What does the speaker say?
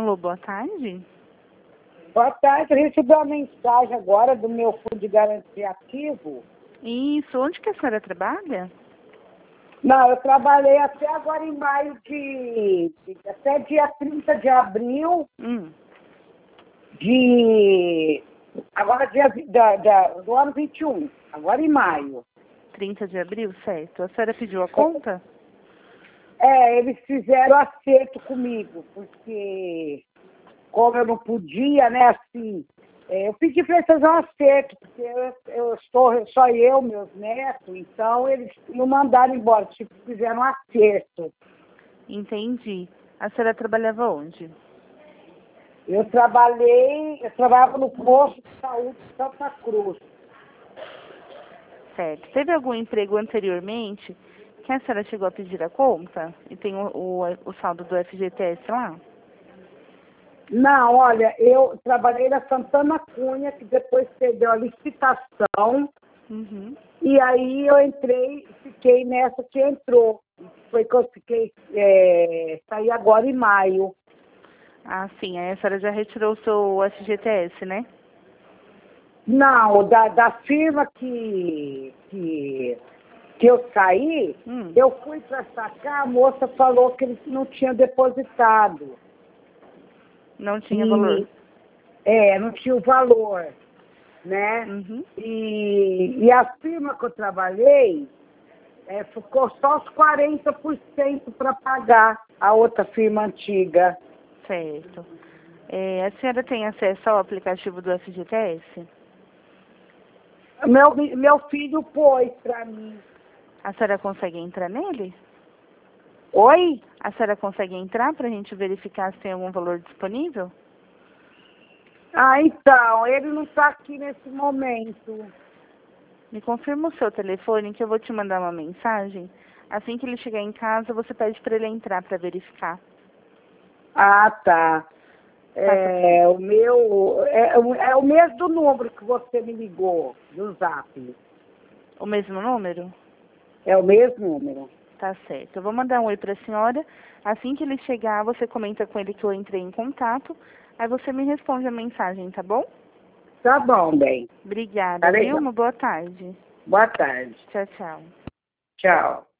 Alô, boa tarde. Boa tarde, eu recebi uma mensagem agora do meu fundo de garantia ativo. Isso, onde que a senhora trabalha? Não, eu trabalhei até agora em maio até dia 30 de abril agora do ano 21, agora em maio. 30 de abril, certo. A senhora pediu a conta? Eles fizeram acerto comigo, porque como eu não podia, né, assim, eu pedi para eles fazer um acerto, porque eu estou só eu, meus netos, então eles não mandaram embora, tipo, fizeram um acerto. Entendi. A senhora trabalhava onde? Eu trabalhava no posto de saúde de Santa Cruz. Certo. Teve algum emprego anteriormente que a senhora chegou a pedir a conta? E tem o saldo do FGTS lá? Não, olha, eu trabalhei na Santana Cunha, que depois perdeu a licitação, e aí eu fiquei nessa que entrou. Foi que eu saí agora em maio. Ah, sim. Aí a senhora já retirou o seu FGTS, né? Não, da firma que eu saí, eu fui para sacar, a moça falou que eles não tinham depositado. Não tinha valor. Não tinha o valor, né? E a firma que eu trabalhei, ficou só os 40% para pagar a outra firma antiga. Certo. A senhora tem acesso ao aplicativo do FGTS? Meu filho pôs para mim. A senhora consegue entrar nele? Oi? A senhora consegue entrar para a gente verificar se tem algum valor disponível? Ah, então, ele não está aqui nesse momento. Me confirma o seu telefone que eu vou te mandar uma mensagem. Assim que ele chegar em casa, você pede para ele entrar para verificar. Ah, tá. O meu... É o mesmo número que você me ligou do Zap. O mesmo número? É o mesmo número. Tá certo. Eu vou mandar um oi para a senhora. Assim que ele chegar, você comenta com ele que eu entrei em contato. Aí você me responde a mensagem, tá bom? Tá bom, bem. Obrigada, Tá viu? legal. Uma boa tarde. Boa tarde. Tchau, tchau. Tchau.